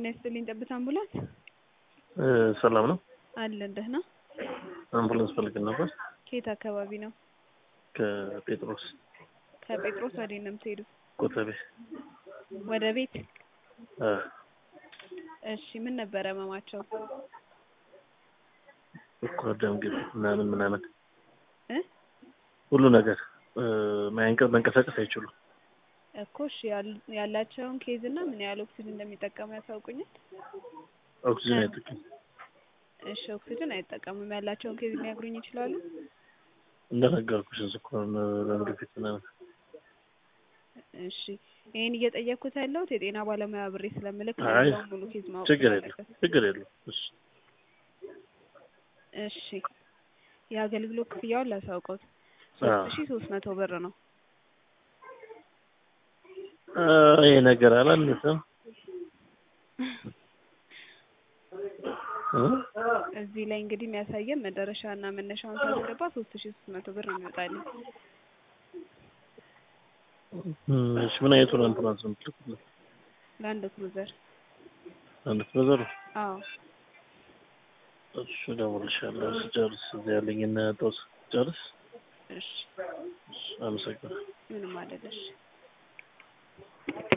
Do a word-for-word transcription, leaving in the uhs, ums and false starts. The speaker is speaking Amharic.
ጤና ይስጥልኝ ጠብታ አምቡላንስ ሰላም ነው አለን ደህና አምቡላንስ ፈልገን ነበር ከየት አካባቢ ነው ከጴጥሮስ ከጴጥሮስ ወዴት ነው የምትሄዱት ኮተቤ ወደ ቤት አ እሺ ምን ነበር ህመማቸው እኮ ደም ግብ ምናምን ምናምን እ ሁሉ ነገር ማንቀሳቀስ መንቀሳቀስ አይችሉም እኮ እሺ ያላቸውን ኬዝ እና ምን ያህል ኦክሲጅን እንደሚጠቀሙ ያሳውቁኛል ኦክሲጅን አይጠቀም እሺ ኦክሲጅን አይጠቀሙም ያላቸውን ኬዝ ሊነግሩኝ ይችላሉ እንደነገርኩሽ ስኳር ለምግፊት ምናምን እሺ ይሄን እየጠየቅኩት ያለሁት የጤና ባለሙያ ብሬ ስለምልክ ነው ሙሉ ኬዝ ማወቅ ችግር የለም ችግር የለም እሺ እሺ የአገልግሎት ክፍያውን ላሳውቀው ሶስት ሺህ ሶስት መቶ ብር ነው ይሄ ነገር አላነሰም እዚህ ላይ እንግዲህ የሚያሳየን መደረሻና መነሻውን ሳስገባ ሶስት ሺህ ሶስት መቶ ብር ነው የሚወጣልኝ እሺ ምን አይነት አምቡላንስ ነው የምትልኩት ላንድ ክሩዘር ላንድ ክሩዘር አዎ እሺ ደውልልሻለሁ ስጨርስ እዚህ ያለኝና ጦስ ጨርስ እሺ አመሰግናለሁ ምንም አይደለሽ